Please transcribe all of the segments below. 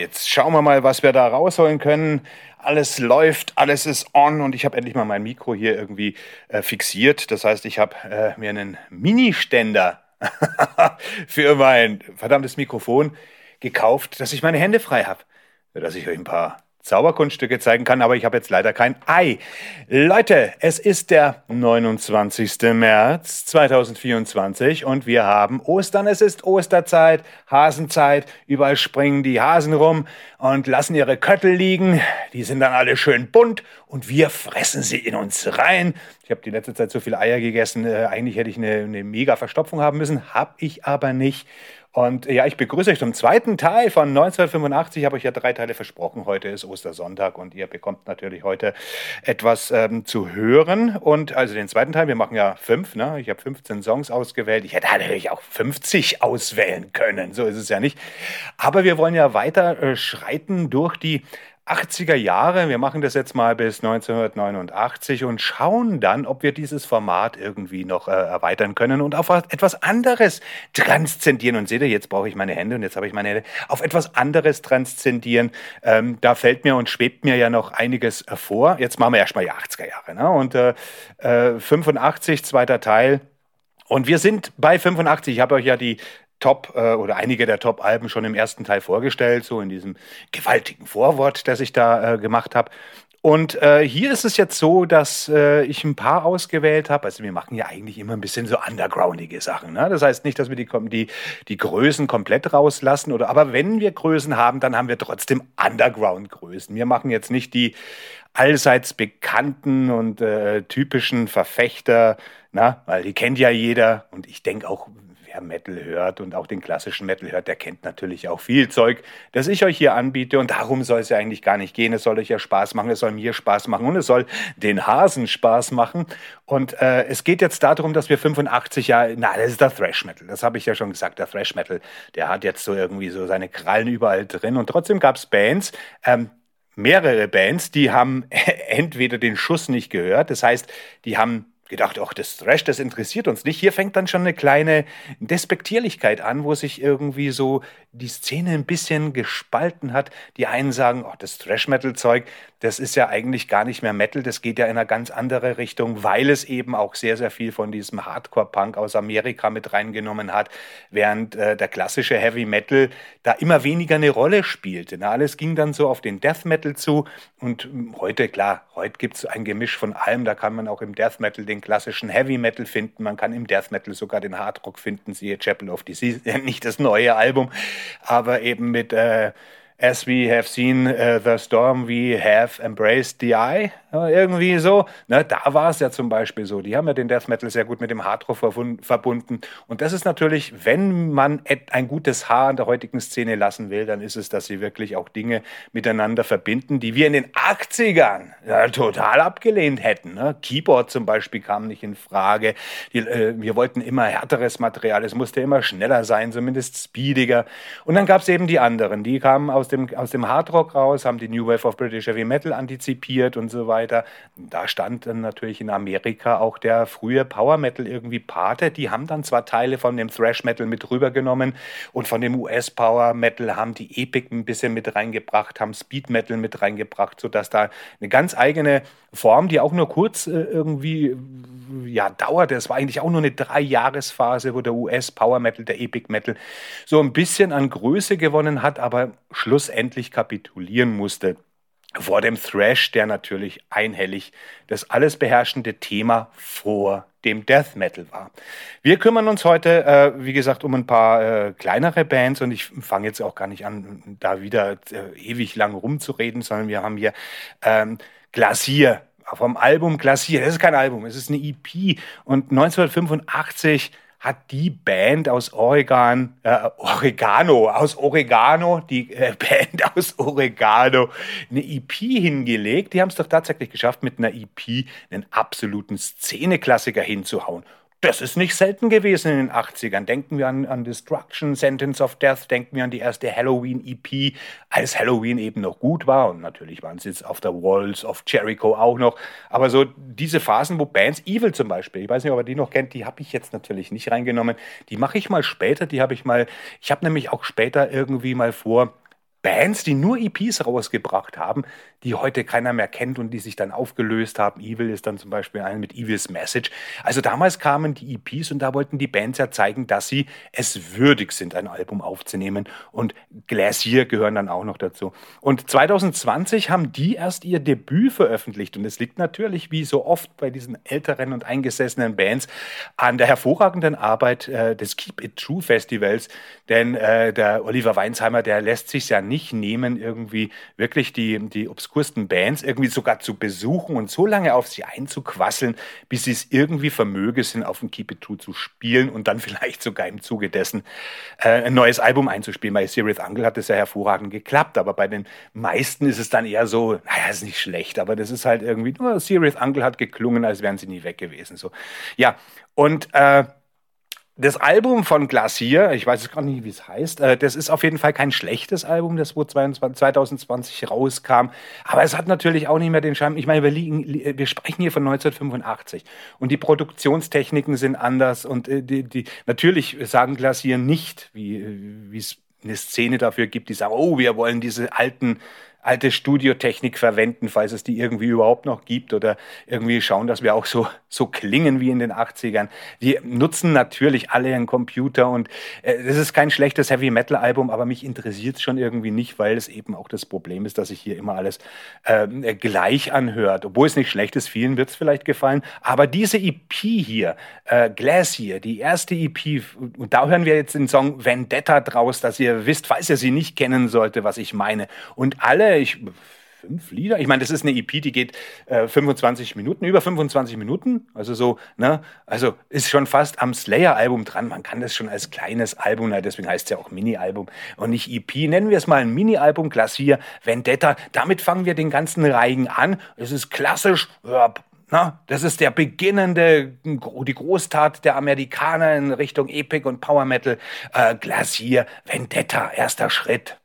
jetzt schauen wir mal, was wir da rausholen können. Alles läuft, alles ist on und ich habe endlich mal mein Mikro hier irgendwie fixiert. Das heißt, ich habe mir einen Mini-Ständer für mein verdammtes Mikrofon gekauft, dass ich meine Hände frei habe, dass ich euch ein paar Zauberkunststücke zeigen kann, aber ich habe jetzt leider kein Ei. Leute, es ist der 29. März 2024 und wir haben Ostern. Es ist Osterzeit, Hasenzeit. Überall springen die Hasen rum und lassen ihre Köttel liegen. Die sind dann alle schön bunt und wir fressen sie in uns rein. Ich habe die letzte Zeit so viele Eier gegessen. Eigentlich hätte ich eine mega Verstopfung haben müssen, habe ich aber nicht. Und ja, ich begrüße euch zum zweiten Teil von 1985. Ich habe euch ja 3 Teile versprochen. Heute ist Ostersonntag und ihr bekommt natürlich heute etwas zu hören. Und also den zweiten Teil, wir machen ja 5, ne? Ich habe 15 Songs ausgewählt. Ich hätte natürlich auch 50 auswählen können. So ist es ja nicht. Aber wir wollen ja weiter schreiten durch die 80er Jahre. Wir machen das jetzt mal bis 1989 und schauen dann, ob wir dieses Format irgendwie noch erweitern können und auf etwas anderes transzendieren. Und seht ihr, jetzt brauche ich meine Hände und jetzt habe ich meine Hände. Auf etwas anderes transzendieren. Da fällt mir und schwebt mir ja noch einiges vor. Jetzt machen wir erstmal die 80er Jahre. Ne? Und 85, zweiter Teil. Und wir sind bei 85. Ich habe euch ja die Top oder einige der Top-Alben schon im ersten Teil vorgestellt, so in diesem gewaltigen Vorwort, das ich da gemacht habe. Und hier ist es jetzt so, dass ich ein paar ausgewählt habe. Also wir machen ja eigentlich immer ein bisschen so undergroundige Sachen. Ne? Das heißt nicht, dass wir die Größen komplett rauslassen. Aber wenn wir Größen haben, dann haben wir trotzdem Underground-Größen. Wir machen jetzt nicht die allseits bekannten und typischen Verfechter, na, weil die kennt ja jeder. Und ich denke auch, wer Metal hört und auch den klassischen Metal hört, der kennt natürlich auch viel Zeug, das ich euch hier anbiete. Und darum soll es ja eigentlich gar nicht gehen. Es soll euch ja Spaß machen, es soll mir Spaß machen und es soll den Hasen Spaß machen. Und es geht jetzt darum, dass wir 85 Jahre, das ist der Thrash Metal. Das habe ich ja schon gesagt, der Thrash Metal, der hat jetzt so irgendwie so seine Krallen überall drin. Und trotzdem gab es Bands, mehrere Bands, die haben entweder den Schuss nicht gehört, das heißt, die haben gedacht, ach, das Thrash, das interessiert uns nicht. Hier fängt dann schon eine kleine Despektierlichkeit an, wo sich irgendwie so die Szene ein bisschen gespalten hat. Die einen sagen, ach, das Thrash-Metal-Zeug, das ist ja eigentlich gar nicht mehr Metal, das geht ja in eine ganz andere Richtung, weil es eben auch sehr, sehr viel von diesem Hardcore-Punk aus Amerika mit reingenommen hat, während der klassische Heavy Metal da immer weniger eine Rolle spielte. Na, alles ging dann so auf den Death Metal zu und heute, klar, heute gibt es ein Gemisch von allem, da kann man auch im Death Metal den klassischen Heavy Metal finden, man kann im Death Metal sogar den Hardrock finden, siehe Chapel of Disease, nicht das neue Album, aber eben mit As we have seen the storm, we have embraced the eye. Ja, irgendwie so. Ne, da war es ja zum Beispiel so. Die haben ja den Death Metal sehr gut mit dem Hardrock verbunden. Und das ist natürlich, wenn man ein gutes Haar in der heutigen Szene lassen will, dann ist es, dass sie wirklich auch Dinge miteinander verbinden, die wir in den 80ern ja, total abgelehnt hätten. Ne? Keyboard zum Beispiel kam nicht in Frage. Wir wollten immer härteres Material. Es musste immer schneller sein, zumindest speediger. Und dann gab es eben die anderen. Die kamen aus dem Hardrock raus, haben die New Wave of British Heavy Metal antizipiert und so weiter. Da stand dann natürlich in Amerika auch der frühe Power Metal irgendwie Pate. Die haben dann zwar Teile von dem Thrash Metal mit rübergenommen und von dem US Power Metal haben die Epic ein bisschen mit reingebracht, haben Speed Metal mit reingebracht, sodass da eine ganz eigene Form, die auch nur kurz irgendwie ja, dauerte. Es war eigentlich auch nur eine 3-Jahresphase, wo der US Power Metal, der Epic Metal so ein bisschen an Größe gewonnen hat, aber schlussendlich kapitulieren musste vor dem Thrash, der natürlich einhellig das alles beherrschende Thema vor dem Death Metal war. Wir kümmern uns heute, wie gesagt, um ein paar kleinere Bands und ich fange jetzt auch gar nicht an, da wieder ewig lang rumzureden, sondern wir haben hier Glacier vom Album Glacier. Das ist kein Album, es ist eine EP und 1985 hat die Band aus Oregano, die Band aus Oregano, eine EP hingelegt. Die haben es doch tatsächlich geschafft, mit einer EP einen absoluten Szeneklassiker hinzuhauen. Das ist nicht selten gewesen in den 80ern. Denken wir an Destruction, Sentence of Death, denken wir an die erste Halloween-EP, als Halloween eben noch gut war. Und natürlich waren es jetzt auf der Walls of Jericho auch noch. Aber so diese Phasen, wo Bands, Evil zum Beispiel, ich weiß nicht, ob ihr die noch kennt, die habe ich jetzt natürlich nicht reingenommen. Die mache ich mal später, ich habe nämlich auch später irgendwie mal vor, Bands, die nur EPs rausgebracht haben, die heute keiner mehr kennt und die sich dann aufgelöst haben. Evil ist dann zum Beispiel eine mit Evil's Message. Also damals kamen die EPs und da wollten die Bands ja zeigen, dass sie es würdig sind, ein Album aufzunehmen. Und Glacier gehören dann auch noch dazu. Und 2020 haben die erst ihr Debüt veröffentlicht. Und es liegt natürlich, wie so oft bei diesen älteren und eingesessenen Bands, an der hervorragenden Arbeit des Keep It True Festivals. Denn der Oliver Weinsheimer, der lässt sich ja nicht nehmen, irgendwie wirklich die obskursten Bands irgendwie sogar zu besuchen und so lange auf sie einzuquasseln, bis sie es irgendwie vermöge sind, auf dem Keep It True zu spielen und dann vielleicht sogar im Zuge dessen ein neues Album einzuspielen. Bei Serious Uncle hat das ja hervorragend geklappt, aber bei den meisten ist es dann eher so, naja, ist nicht schlecht, aber das ist halt irgendwie, nur Serious Uncle hat geklungen, als wären sie nie weg gewesen. So. Ja, und das Album von Glacier, ich weiß jetzt gar nicht, wie es heißt, das ist auf jeden Fall kein schlechtes Album, das wo 2020 rauskam, aber es hat natürlich auch nicht mehr den Charme. Ich meine, wir sprechen hier von 1985 und die Produktionstechniken sind anders und natürlich sagen Glacier nicht, wie es eine Szene dafür gibt, die sagen, oh, wir wollen diese alte Studiotechnik verwenden, falls es die irgendwie überhaupt noch gibt oder irgendwie schauen, dass wir auch so klingen wie in den 80ern. Die nutzen natürlich alle einen Computer und das ist kein schlechtes Heavy-Metal-Album, aber mich interessiert es schon irgendwie nicht, weil es eben auch das Problem ist, dass sich hier immer alles gleich anhört. Obwohl es nicht schlecht ist, vielen wird es vielleicht gefallen, aber diese EP hier, Glacier, die erste EP, und da hören wir jetzt den Song Vendetta draus, dass ihr wisst, falls ihr sie nicht kennen sollte, was ich meine. Und alle 5 Lieder. Ich meine, das ist eine EP, die geht 25 Minuten, über 25 Minuten. Also so, ne? Also ist schon fast am Slayer-Album dran. Man kann das schon als kleines Album, deswegen heißt es ja auch Mini-Album und nicht EP. Nennen wir es mal ein Mini-Album, Glacier, Vendetta. Damit fangen wir den ganzen Reigen an. Es ist klassisch, na, das ist die Großtat der Amerikaner in Richtung Epic und Power Metal. Glacier, Vendetta, erster Schritt.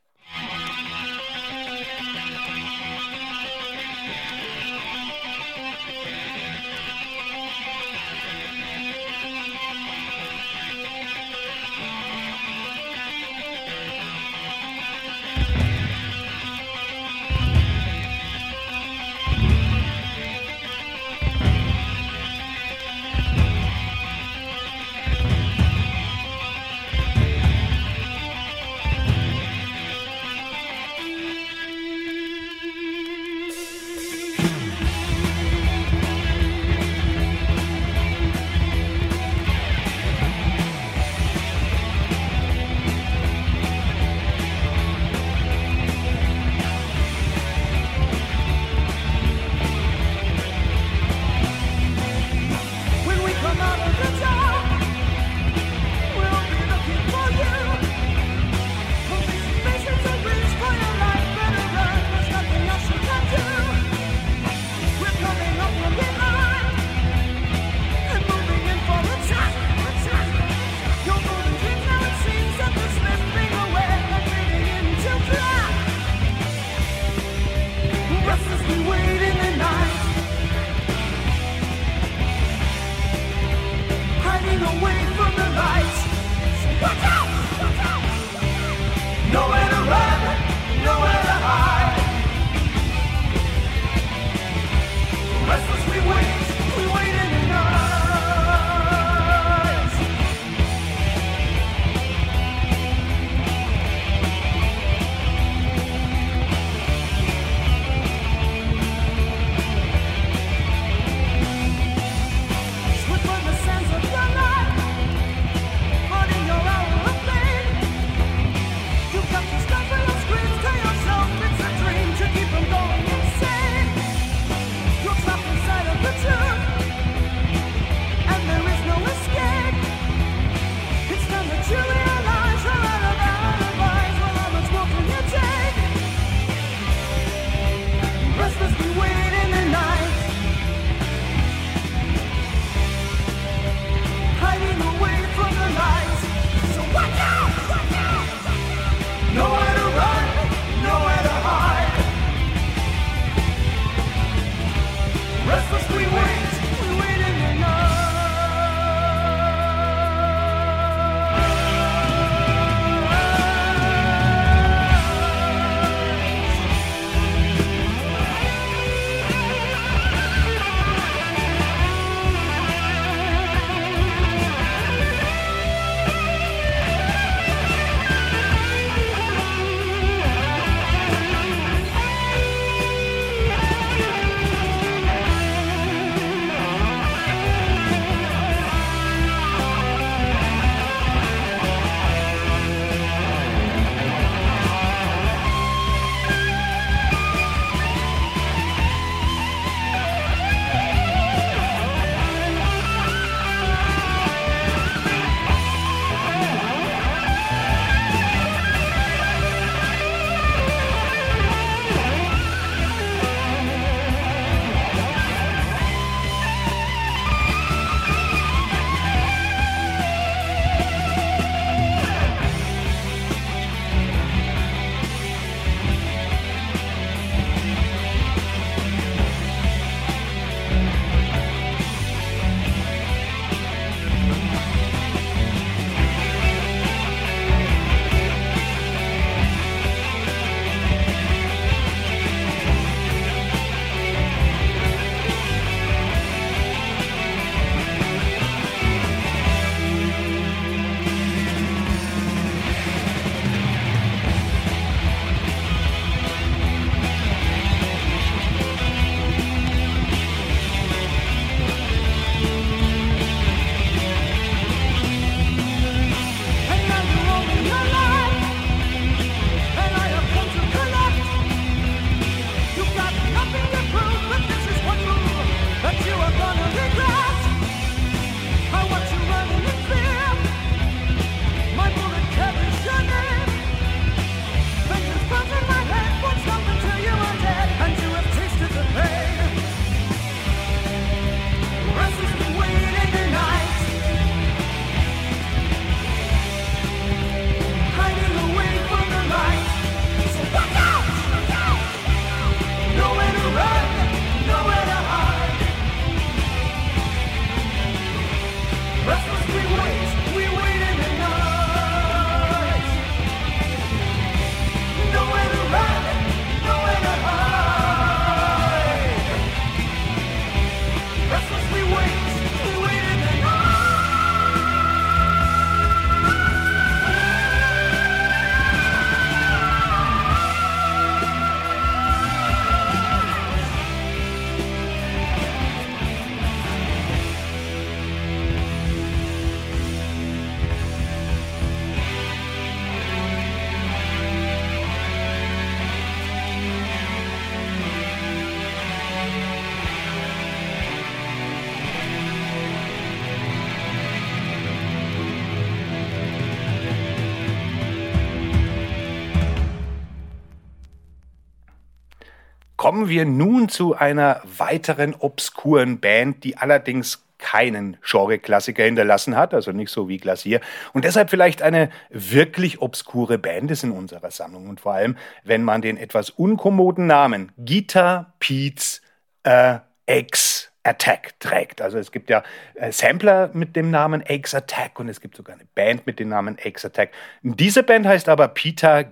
kommen wir nun zu einer weiteren obskuren Band, die allerdings keinen Genre-Klassiker hinterlassen hat, also nicht so wie Glacier, und deshalb vielleicht eine wirklich obskure Band ist in unserer Sammlung. Und vor allem, wenn man den etwas unkommoden Namen Guitar Pete's X Attack trägt. Also es gibt ja Sampler mit dem Namen X Attack und es gibt sogar eine Band mit dem Namen X Attack. Diese Band heißt aber Guitar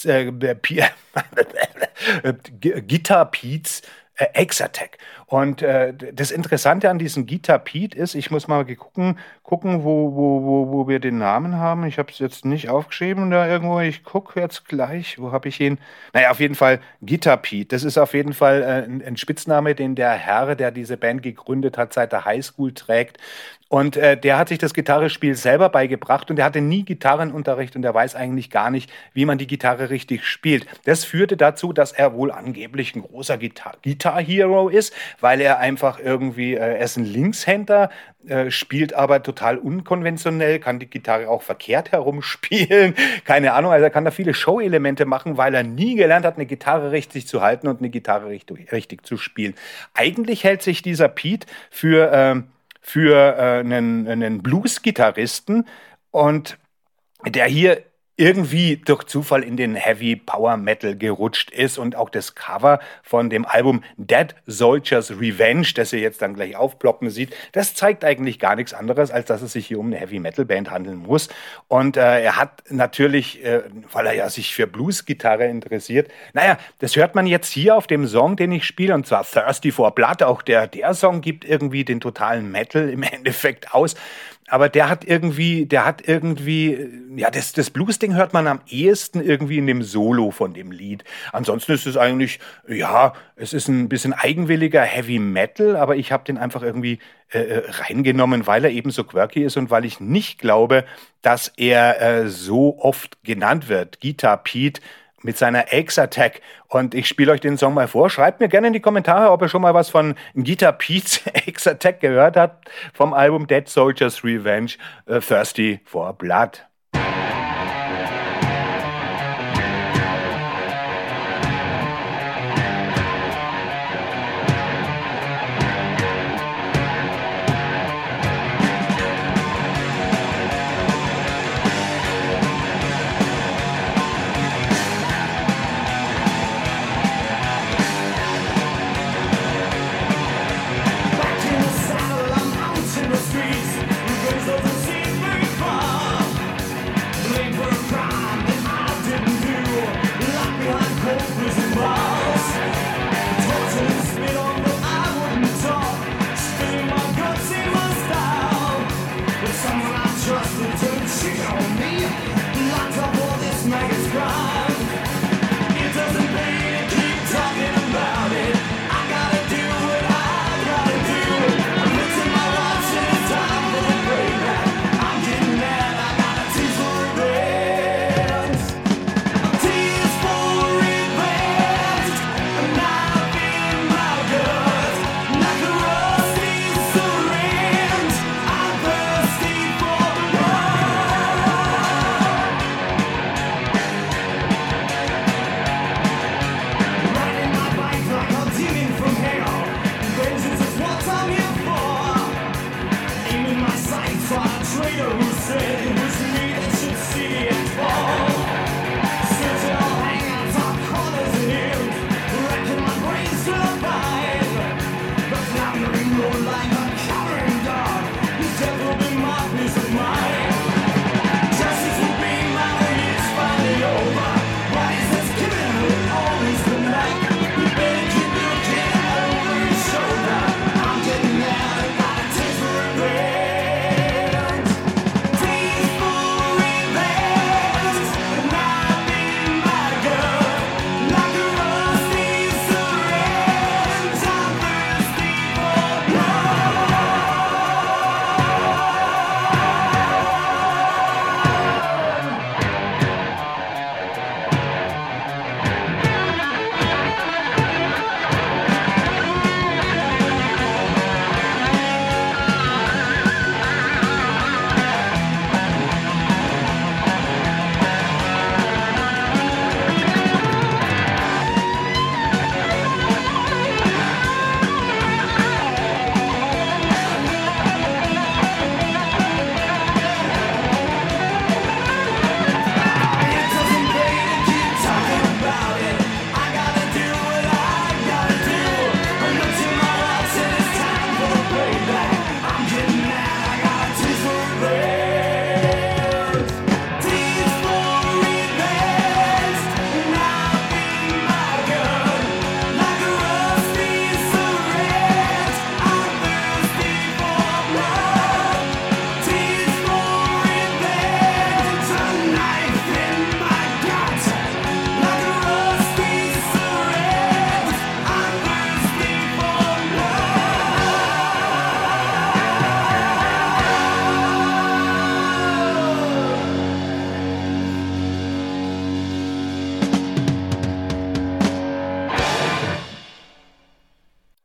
Pete's X-Attack. Und das Interessante an diesem Guitar Pete ist, ich muss mal gucken, wo wir den Namen haben. Ich habe es jetzt nicht aufgeschrieben da irgendwo. Ich gucke jetzt gleich. Wo habe ich ihn? Naja, auf jeden Fall Guitar Pete. Das ist auf jeden Fall ein Spitzname, den der Herr, der diese Band gegründet hat, seit der Highschool trägt. Und der hat sich das Gitarrespiel selber beigebracht und der hatte nie Gitarrenunterricht und der weiß eigentlich gar nicht, wie man die Gitarre richtig spielt. Das führte dazu, dass er wohl angeblich ein großer Guitar-Hero ist, weil er einfach irgendwie, er ist ein Linkshänder, spielt aber total unkonventionell, kann die Gitarre auch verkehrt herum spielen, keine Ahnung, also er kann da viele Show-Elemente machen, weil er nie gelernt hat, eine Gitarre richtig zu halten und eine Gitarre richtig zu spielen. Eigentlich hält sich dieser Pete für einen Blues-Gitarristen und der hier irgendwie durch Zufall in den Heavy Power Metal gerutscht ist und auch das Cover von dem Album Dead Soldier's Revenge, das ihr jetzt dann gleich aufploppen sieht, das zeigt eigentlich gar nichts anderes, als dass es sich hier um eine Heavy Metal Band handeln muss. Und er hat natürlich, weil er ja sich für Blues-Gitarre interessiert, naja, das hört man jetzt hier auf dem Song, den ich spiele, und zwar Thirsty for Blood. Auch der Song gibt irgendwie den totalen Metal im Endeffekt aus. Aber der hat irgendwie, ja, das Blues-Ding hört man am ehesten irgendwie in dem Solo von dem Lied. Ansonsten ist es eigentlich, ja, es ist ein bisschen eigenwilliger Heavy Metal, aber ich habe den einfach irgendwie reingenommen, weil er eben so quirky ist und weil ich nicht glaube, dass er so oft genannt wird. Guitar Pete mit seiner X-Attack. Und ich spiele euch den Song mal vor. Schreibt mir gerne in die Kommentare, ob ihr schon mal was von Guitar Pete's X-Attack gehört habt, vom Album Dead Soldier's Revenge, Thirsty for Blood.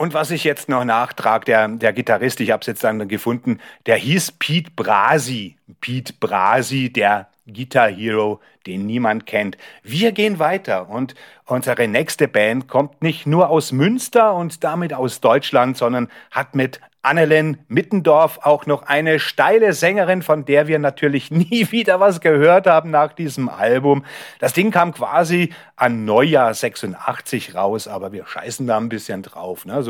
Und was ich jetzt noch nachtrage, der Gitarrist, ich habe es jetzt dann gefunden, der hieß Pete Brasi. Pete Brasi, der Guitar Hero, den niemand kennt. Wir gehen weiter und unsere nächste Band kommt nicht nur aus Münster und damit aus Deutschland, sondern hat mit Annelen Mittendorf auch noch eine steile Sängerin, von der wir natürlich nie wieder was gehört haben nach diesem Album. Das Ding kam quasi an Neujahr 86 raus, aber wir scheißen da ein bisschen drauf. Ne?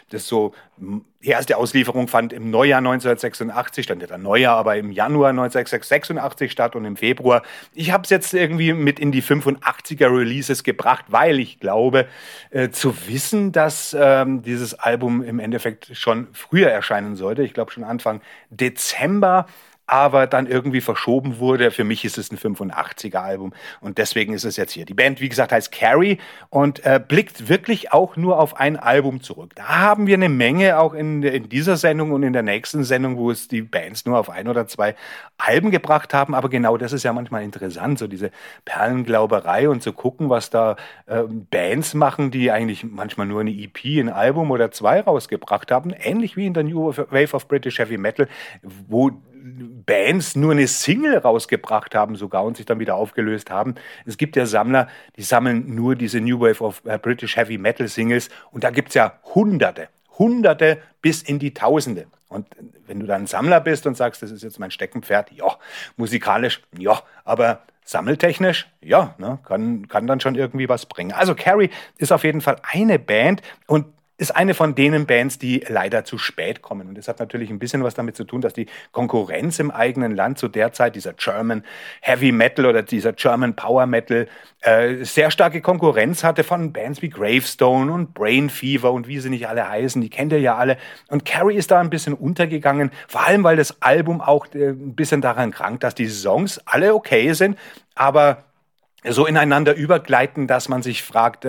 Die erste Auslieferung fand im Neujahr 1986, stand ja dann Neujahr, aber im Januar 1986 statt und im Februar. Ich habe es jetzt irgendwie mit in die 85er Releases gebracht, weil ich glaube, zu wissen, dass dieses Album im Endeffekt schon früher erscheinen sollte. Ich glaube schon Anfang Dezember, aber dann irgendwie verschoben wurde. Für mich ist es ein 85er-Album und deswegen ist es jetzt hier. Die Band, wie gesagt, heißt Carrie und blickt wirklich auch nur auf ein Album zurück. Da haben wir eine Menge auch in dieser Sendung und in der nächsten Sendung, wo es die Bands nur auf ein oder zwei Alben gebracht haben. Aber genau das ist ja manchmal interessant, so diese Perlenglauberei und zu gucken, was da Bands machen, die eigentlich manchmal nur eine EP, ein Album oder zwei rausgebracht haben. Ähnlich wie in der New Wave of British Heavy Metal, wo Bands nur eine Single rausgebracht haben sogar und sich dann wieder aufgelöst haben. Es gibt ja Sammler, die sammeln nur diese New Wave of British Heavy Metal Singles und da gibt es ja Hunderte bis in die Tausende. Und wenn du dann Sammler bist und sagst, das ist jetzt mein Steckenpferd, ja, musikalisch, ja, aber sammeltechnisch, ja, ne, kann dann schon irgendwie was bringen. Also Carrie ist auf jeden Fall eine Band und ist eine von denen Bands, die leider zu spät kommen. Und das hat natürlich ein bisschen was damit zu tun, dass die Konkurrenz im eigenen Land zu der Zeit, dieser German Heavy Metal oder dieser German Power Metal, sehr starke Konkurrenz hatte von Bands wie Gravestone und Brain Fever und wie sie nicht alle heißen. Die kennt ihr ja alle. Und Carrie ist da ein bisschen untergegangen, vor allem, weil das Album auch ein bisschen daran krankt, dass die Songs alle okay sind, aber so ineinander übergleiten, dass man sich fragt,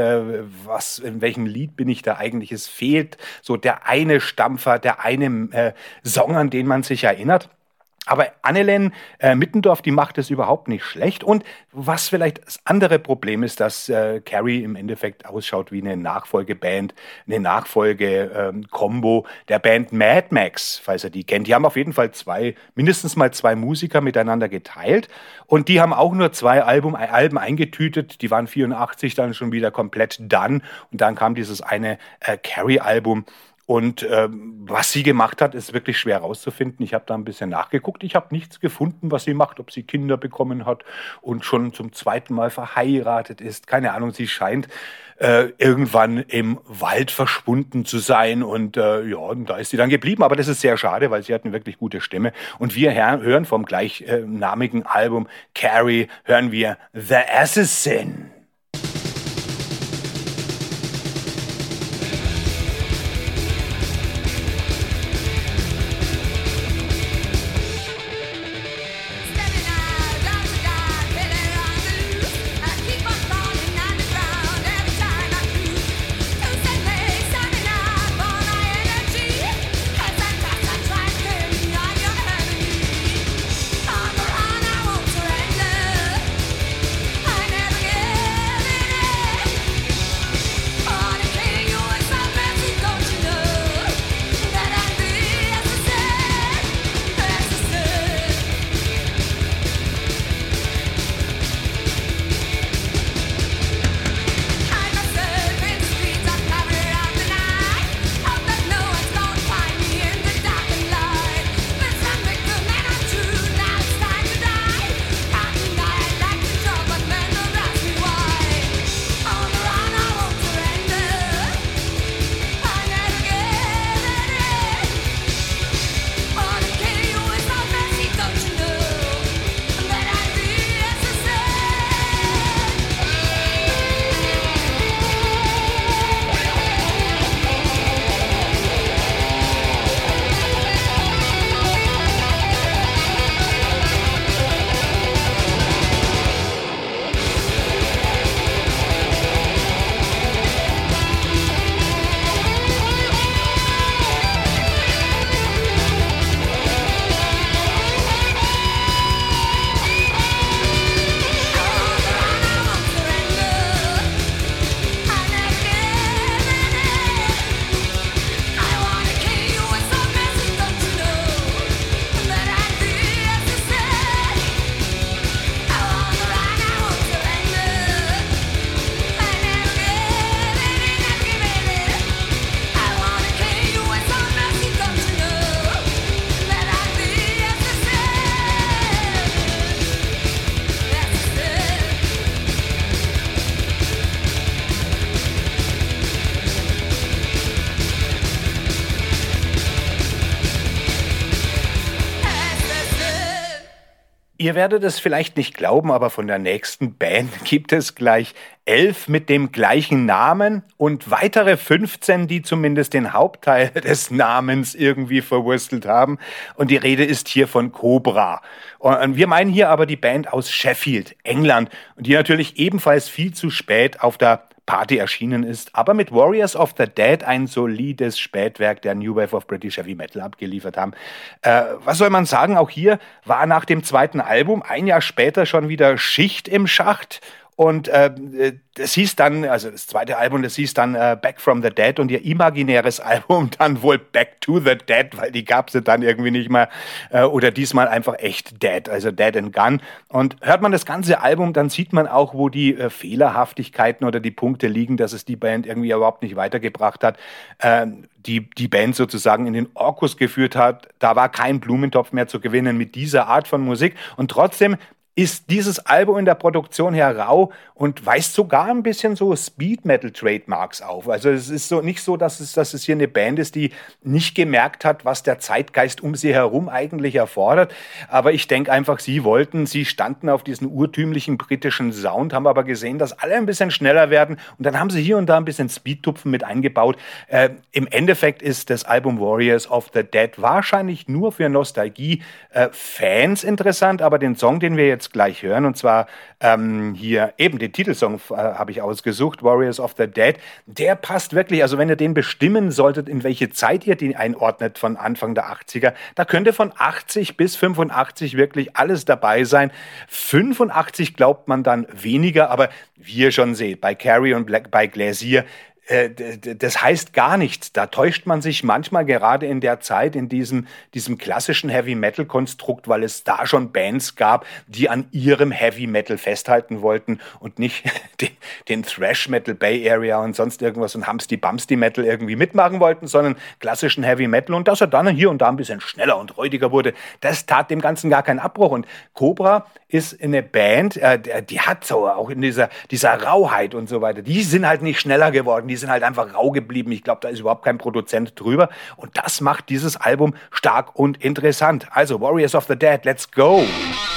in welchem Lied bin ich da eigentlich? Es fehlt so der eine Stampfer, der eine Song, an den man sich erinnert. Aber Annelen Mittendorf, die macht es überhaupt nicht schlecht. Und was vielleicht das andere Problem ist, dass Carrie im Endeffekt ausschaut wie eine Nachfolgeband, eine Nachfolge-Kombo der Band Mad Max, falls ihr die kennt. Die haben auf jeden Fall mindestens mal zwei Musiker miteinander geteilt. Und die haben auch nur zwei Alben eingetütet. Die waren 84 dann schon wieder komplett done. Und dann kam dieses eine Carrie-Album. Und was sie gemacht hat, ist wirklich schwer rauszufinden. Ich habe da ein bisschen nachgeguckt. Ich habe nichts gefunden, was sie macht, ob sie Kinder bekommen hat und schon zum zweiten Mal verheiratet ist. Keine Ahnung, sie scheint irgendwann im Wald verschwunden zu sein. Und und da ist sie dann geblieben. Aber das ist sehr schade, weil sie hat eine wirklich gute Stimme. Und wir hören vom gleichnamigen Album Carrie, hören wir The Assassin. I never get Ihr werdet es vielleicht nicht glauben, aber von der nächsten Band gibt es gleich 11 mit dem gleichen Namen und weitere 15, die zumindest den Hauptteil des Namens irgendwie verwurstelt haben. Und die Rede ist hier von Cobra. Und wir meinen hier aber die Band aus Sheffield, England, und die natürlich ebenfalls viel zu spät auf der Party erschienen ist, aber mit Warriors of the Dead ein solides Spätwerk der New Wave of British Heavy Metal abgeliefert haben. Was soll man sagen? Auch hier war nach dem zweiten Album ein Jahr später schon wieder Schicht im Schacht. Und das hieß dann, also das zweite Album, das hieß dann Back from the Dead und ihr imaginäres Album dann wohl Back to the Dead, weil die gab es dann irgendwie nicht mehr. Oder diesmal einfach echt Dead, also Dead and Gun. Und hört man das ganze Album, dann sieht man auch, wo die Fehlerhaftigkeiten oder die Punkte liegen, dass es die Band irgendwie überhaupt nicht weitergebracht hat. Die Band sozusagen in den Orkus geführt hat. Da war kein Blumentopf mehr zu gewinnen mit dieser Art von Musik. Und trotzdem ist dieses Album in der Produktion her rau und weist sogar ein bisschen so Speed-Metal-Trademarks auf. Also es ist so nicht so, dass es hier eine Band ist, die nicht gemerkt hat, was der Zeitgeist um sie herum eigentlich erfordert. Aber ich denke einfach, sie standen auf diesen urtümlichen britischen Sound, haben aber gesehen, dass alle ein bisschen schneller werden. Und dann haben sie hier und da ein bisschen Speed-Tupfen mit eingebaut. Im Endeffekt ist das Album Warriors of the Dead wahrscheinlich nur für Nostalgie-Fans interessant, aber den Song, den wir jetzt gleich hören, und zwar hier eben den Titelsong habe ich ausgesucht, Warriors of the Dead, der passt wirklich, also wenn ihr den bestimmen solltet, in welche Zeit ihr den einordnet von Anfang der 80er, da könnte von 80 bis 85 wirklich alles dabei sein. 85 glaubt man dann weniger, aber wie ihr schon seht, bei Carrie und bei Glazier, das heißt gar nichts. Da täuscht man sich manchmal gerade in der Zeit, in diesem klassischen Heavy-Metal-Konstrukt, weil es da schon Bands gab, die an ihrem Heavy-Metal festhalten wollten und nicht den Thrash-Metal Bay Area und sonst irgendwas und Hamsti-Bamsti-Metal irgendwie mitmachen wollten, sondern klassischen Heavy-Metal. Und dass er dann hier und da ein bisschen schneller und räudiger wurde, das tat dem Ganzen gar keinen Abbruch. Und Cobra ist eine Band, die hat so auch in dieser Rauheit und so weiter, die sind halt nicht schneller geworden, die sind halt einfach rau geblieben. Ich glaube, da ist überhaupt kein Produzent drüber. Und das macht dieses Album stark und interessant. Also Warriors of the Dead, let's go!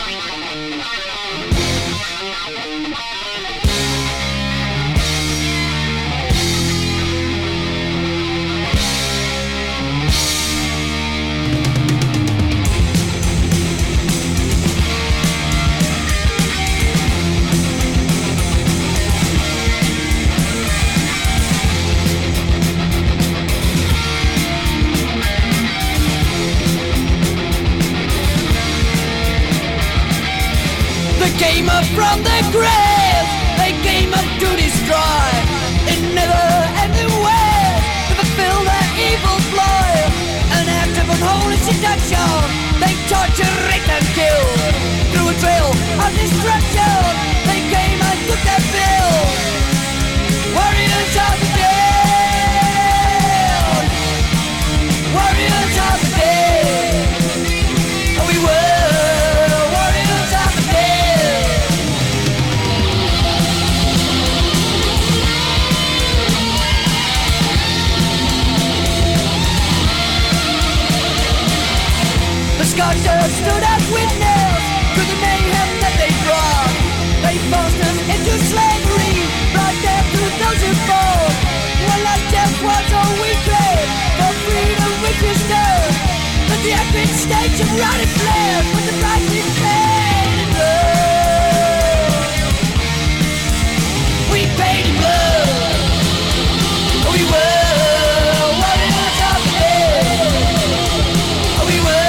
Came up from the grave, they came up to destroy in never-ending way to fulfill their evil ploy. An act of unholy seduction, they torture, rape and kill through a trail of destruction. They came and took their fill. Warriors of the dead, warriors of the dead. We were warriors of the dead. Scots stood as witness to the mayhem that they brought. They forced us into slavery, brought death to those who fought. One last death was all we craved, for freedom which was done. But the epic stage of rotted flesh with the price we paid in blood. We paid in blood. We were warriors of the dead. We were.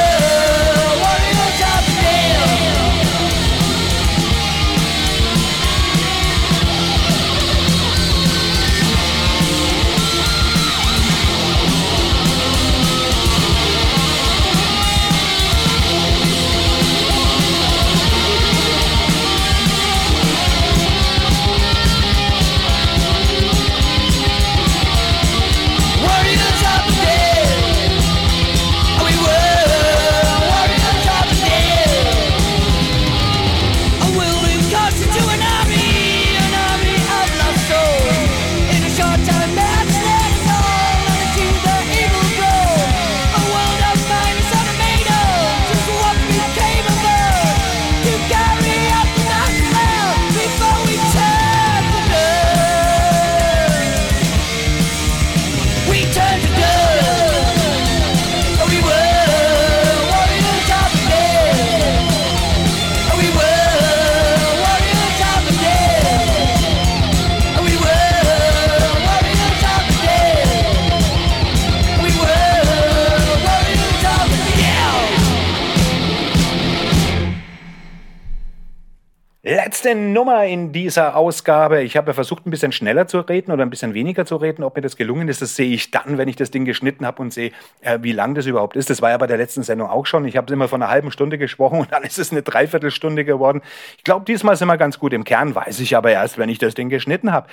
Letzte Nummer in dieser Ausgabe. Ich habe ja versucht, ein bisschen schneller zu reden oder ein bisschen weniger zu reden. Ob mir das gelungen ist, das sehe ich dann, wenn ich das Ding geschnitten habe und sehe, wie lang das überhaupt ist. Das war ja bei der letzten Sendung auch schon. Ich habe immer von einer halben Stunde gesprochen und dann ist es eine Dreiviertelstunde geworden. Ich glaube, diesmal sind wir ganz gut im Kern, weiß ich aber erst, wenn ich das Ding geschnitten habe.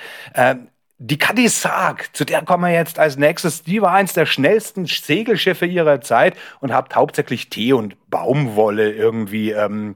Die Cady Sark, zu der kommen wir jetzt als nächstes, die war eins der schnellsten Segelschiffe ihrer Zeit und hat hauptsächlich Tee und Baumwolle irgendwie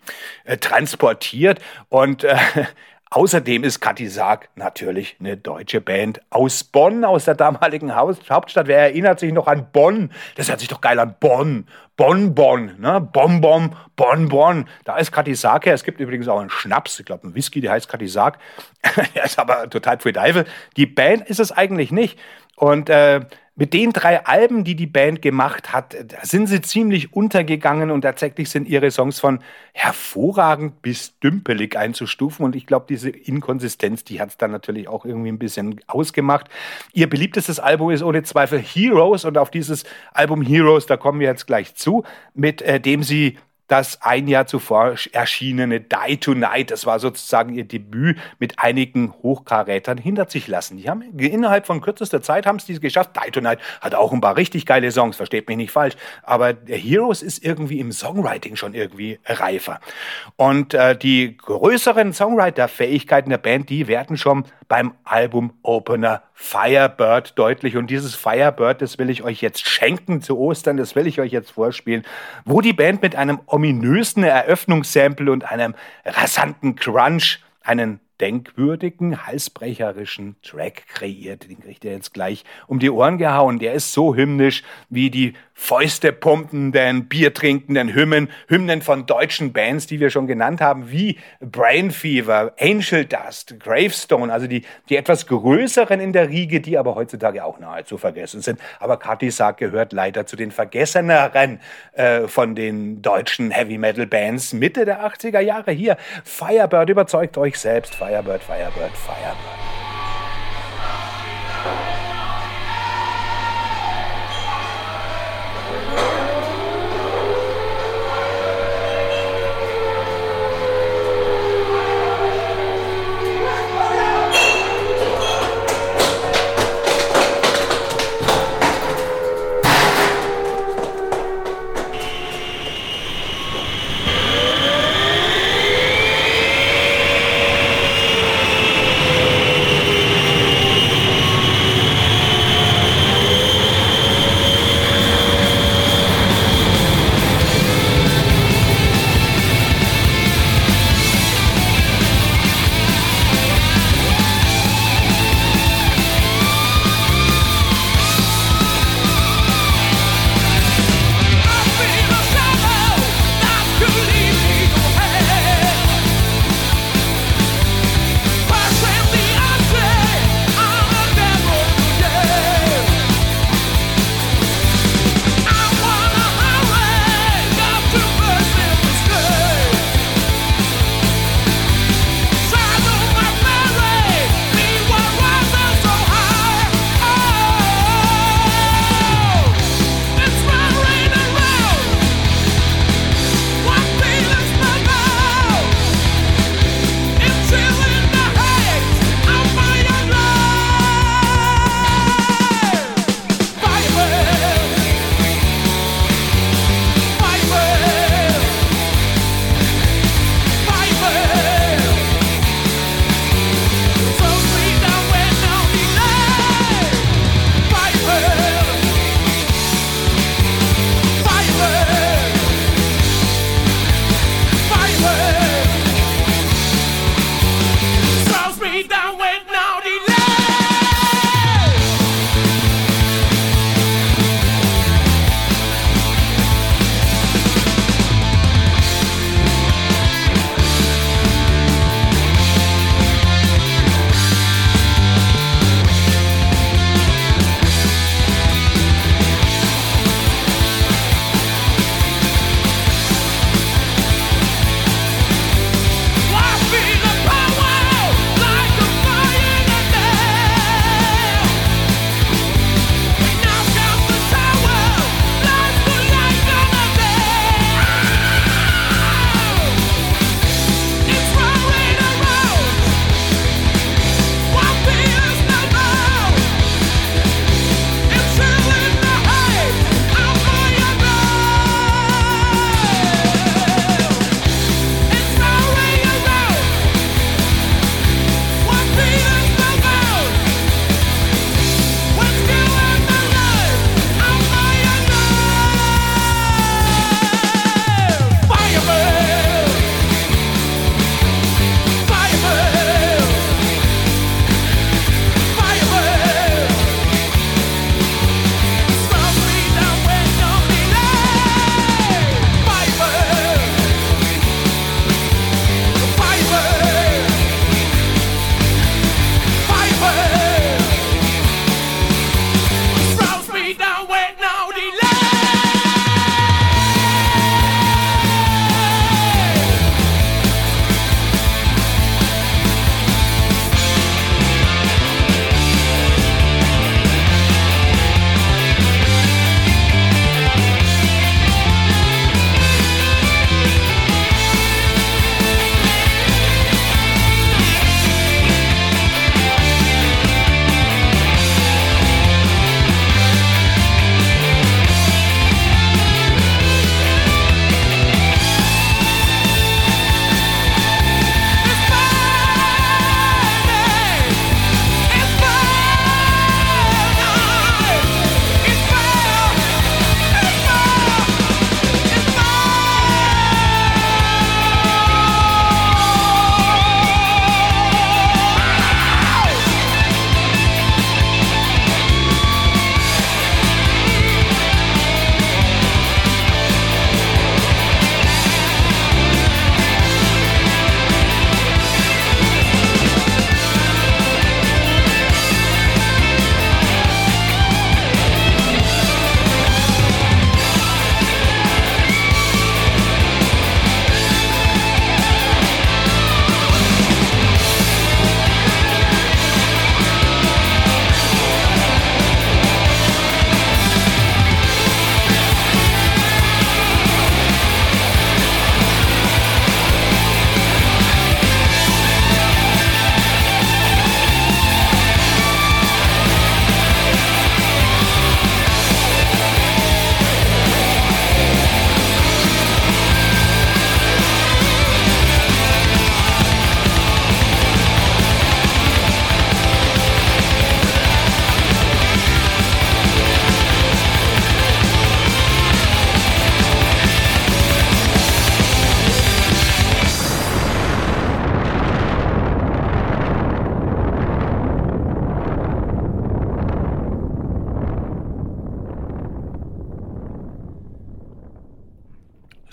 transportiert. Und außerdem ist Cady Sark natürlich eine deutsche Band aus Bonn, aus der damaligen Hauptstadt. Wer erinnert sich noch an Bonn? Das hört sich doch geil an. Bonn. Bonbon, ne? Bonbon, Bonbon. Da ist Cady Sark her. Es gibt übrigens auch einen Schnaps, ich glaube, einen Whisky, der heißt Cady Sark. Der ist aber total pfui Teufel. Die Band ist es eigentlich nicht. Und mit den 3 Alben, die die Band gemacht hat, da sind sie ziemlich untergegangen und tatsächlich sind ihre Songs von hervorragend bis dümpelig einzustufen. Und ich glaube, diese Inkonsistenz, die hat es dann natürlich auch irgendwie ein bisschen ausgemacht. Ihr beliebtestes Album ist ohne Zweifel Heroes und auf dieses Album Heroes, da kommen wir jetzt gleich zu, mit dem sie das ein Jahr zuvor erschienene Die Tonight, das war sozusagen ihr Debüt, mit einigen Hochkarätern hinter sich lassen. Die haben innerhalb von kürzester Zeit haben es die geschafft. Die Tonight hat auch ein paar richtig geile Songs, versteht mich nicht falsch, aber der Heroes ist irgendwie im Songwriting schon irgendwie reifer. Und die größeren Songwriter-Fähigkeiten der Band, die werden schon beim Album-Opener Firebird deutlich. Und dieses Firebird, das will ich euch jetzt schenken zu Ostern, das will ich euch jetzt vorspielen, wo die Band mit einem ominösen Eröffnungssample und einem rasanten Crunch einen denkwürdigen, halsbrecherischen Track kreiert. Den kriegt ihr jetzt gleich um die Ohren gehauen. Der ist so hymnisch wie die Fäuste pumpenden, biertrinkenden Hymnen von deutschen Bands, die wir schon genannt haben, wie Brain Fever, Angel Dust, Gravestone, also die etwas größeren in der Riege, die aber heutzutage auch nahezu vergessen sind. Aber Cady Sark gehört leider zu den vergesseneren von den deutschen Heavy-Metal-Bands Mitte der 80er Jahre. Hier, Firebird, überzeugt euch selbst. Firebird, Firebird, Firebird.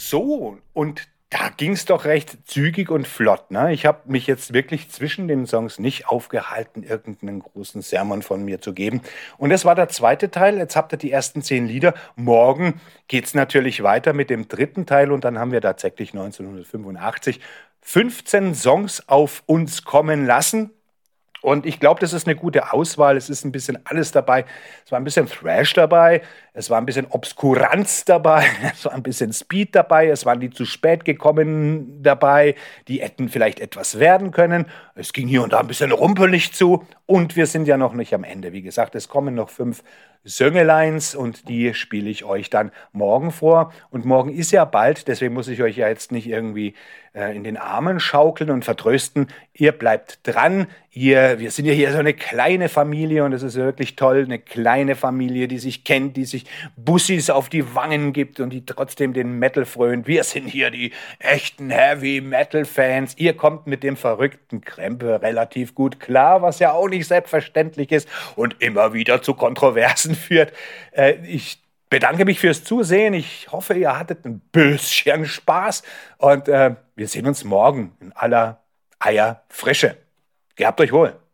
so, und da ging es doch recht zügig und flott, ne? Ich habe mich jetzt wirklich zwischen den Songs nicht aufgehalten, irgendeinen großen Sermon von mir zu geben. Und das war der zweite Teil. Jetzt habt ihr die ersten 10 Lieder. Morgen geht's natürlich weiter mit dem dritten Teil und dann haben wir tatsächlich 1985 15 Songs auf uns kommen lassen. Und ich glaube, das ist eine gute Auswahl. Es ist ein bisschen alles dabei. Es war ein bisschen Thrash dabei. Es war ein bisschen Obskuranz dabei. Es war ein bisschen Speed dabei. Es waren die zu spät gekommen dabei. Die hätten vielleicht etwas werden können. Es ging hier und da ein bisschen rumpelig zu. Und wir sind ja noch nicht am Ende. Wie gesagt, es kommen noch 5 Söngeleins und die spiele ich euch dann morgen vor. Und morgen ist ja bald, deswegen muss ich euch ja jetzt nicht irgendwie in den Armen schaukeln und vertrösten. Ihr bleibt dran. Wir sind ja hier so eine kleine Familie und es ist wirklich toll, eine kleine Familie, die sich kennt, die sich Bussis auf die Wangen gibt und die trotzdem den Metal frönt. Wir sind hier die echten Heavy-Metal-Fans. Ihr kommt mit dem verrückten Krempel relativ gut klar, was ja auch nicht selbstverständlich ist und immer wieder zu Kontroversen führt. Ich bedanke mich fürs Zusehen. Ich hoffe, ihr hattet ein bisschen Spaß und wir sehen uns morgen in aller Eierfrische. Gehabt euch wohl.